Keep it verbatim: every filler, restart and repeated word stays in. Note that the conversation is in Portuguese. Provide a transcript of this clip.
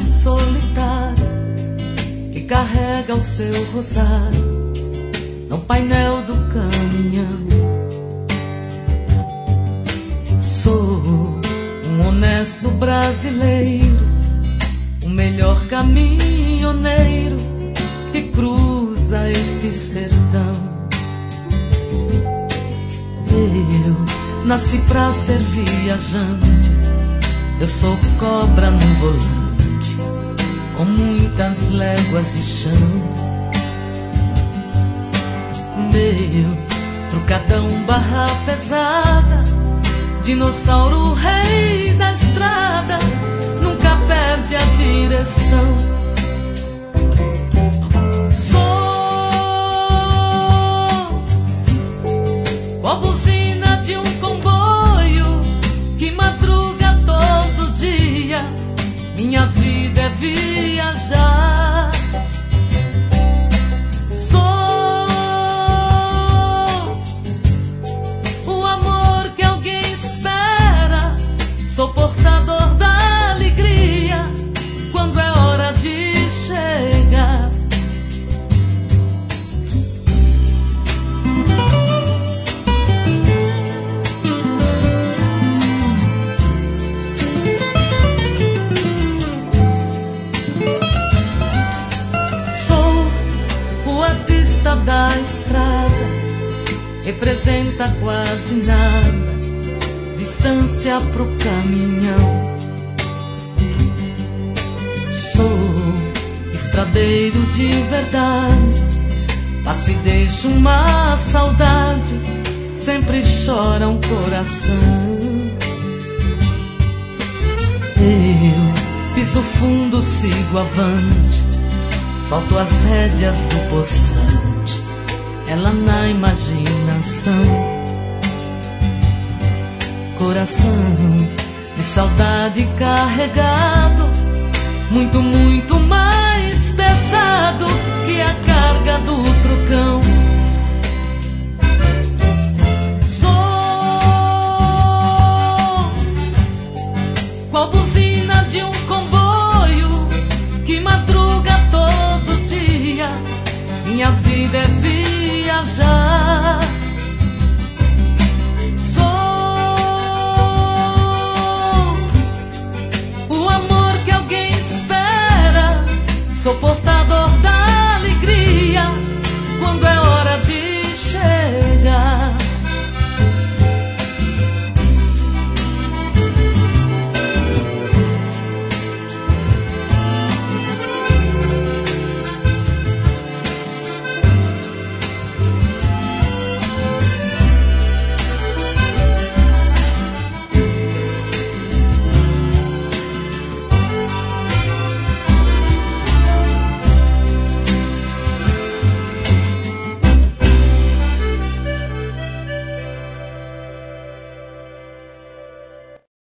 solitária que carrega o seu rosário no painel do caminhão. Sou um honesto brasileiro, o melhor caminhoneiro que cruza este sertão. Eu nasci pra ser viajante, eu sou cobra no volante, com muitas léguas de chão. Meu trucadão barra pesada, dinossauro rei da estrada, nunca perde a direção. Sou a buzina de um comboio que madruga todo dia. Minha vida é viajar. Sou o amor que alguém espera, sou portador da alegria quando é hora de chegar. Da estrada, representa quase nada, distância pro caminhão. Sou estradeiro de verdade, passo e deixo uma saudade, sempre chora um coração. Eu piso fundo, sigo avante, solto as rédeas do poçante, ela na imaginação. Coração de saudade carregado, muito, muito